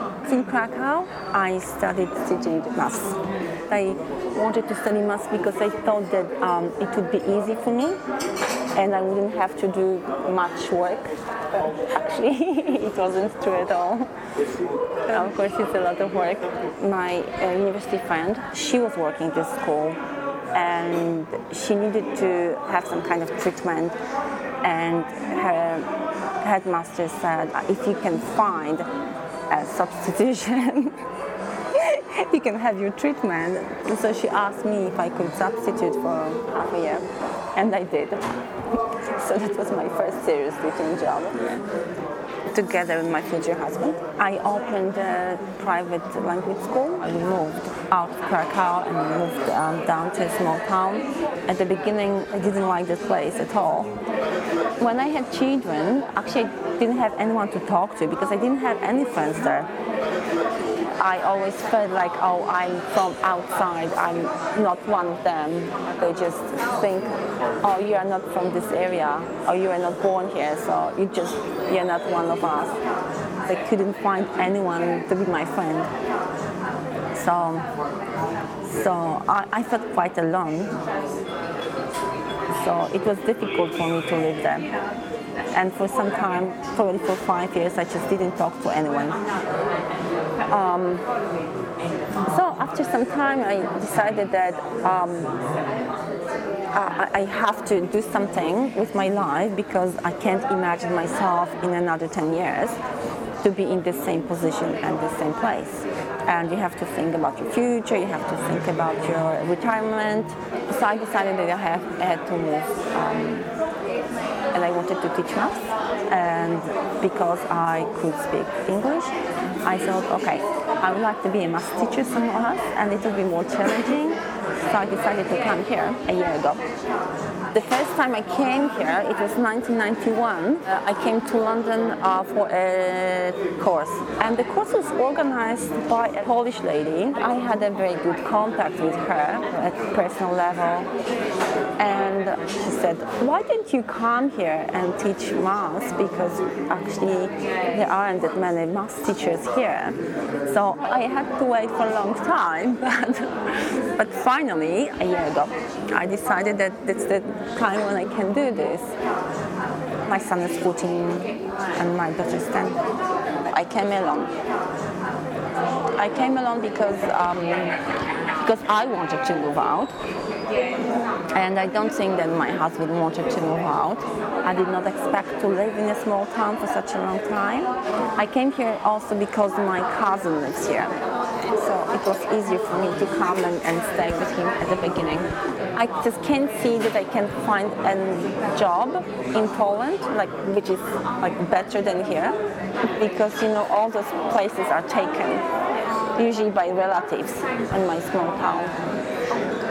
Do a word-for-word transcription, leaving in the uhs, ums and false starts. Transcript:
In Krakow, I studied teaching maths. I wanted to study maths because I thought that um, it would be easy for me and I wouldn't have to do much work. But actually, it wasn't true at all. Of course, it's a lot of work. My uh, university friend, she was working at this school and she needed to have some kind of treatment, and her headmaster said, if you can find a substitution, you can have your treatment. And so she asked me if I could substitute for half a year, and I did. So that was my first serious teaching job. Together with my future husband, I opened a private language school. We moved out of Krakow and moved um, down to a small town. At the beginning, I didn't like the place at all. When I had children, actually I didn't have anyone to talk to because I didn't have any friends there. I always felt like, oh, I'm from outside, I'm not one of them. They just think, oh, you are not from this area, or you are not born here, so you just, you're not one of us. I couldn't find anyone to be my friend. So, so I, I felt quite alone. So it was difficult for me to live there. And for some time, probably for five years, I just didn't talk to anyone. Um, so after some time, I decided that um, I, I have to do something with my life because I can't imagine myself in another ten years to be in the same position and the same place. And you have to think about your future, you have to think about your retirement. So I decided that I, have, I had to move. Um, and I wanted to teach maths, and because I could speak English, I thought, okay, I would like to be a maths teacher somewhere else, and it would be more challenging, so I decided to come here a year ago. The first time I came here, it was nineteen ninety-one. Uh, I came to London uh, for a course, and the course was organized by a Polish lady. I had a very good contact with her at personal level, and she said, why don't you come here and teach maths, because actually there aren't that many maths teachers here. So I had to wait for a long time, but, but finally, a year ago, I decided that that's the time when I can do this. My son is fourteen and my daughter is ten. I came alone. I came alone because um, because I wanted to move out, and I don't think that my husband wanted to move out. I did not expect to live in a small town for such a long time. I came here also because my cousin lives here, so it was easier for me to come and, and stay with him at the beginning. I just can't see that I can find a job in Poland, like which is like better than here, because you know all those places are taken, usually by relatives in my small town.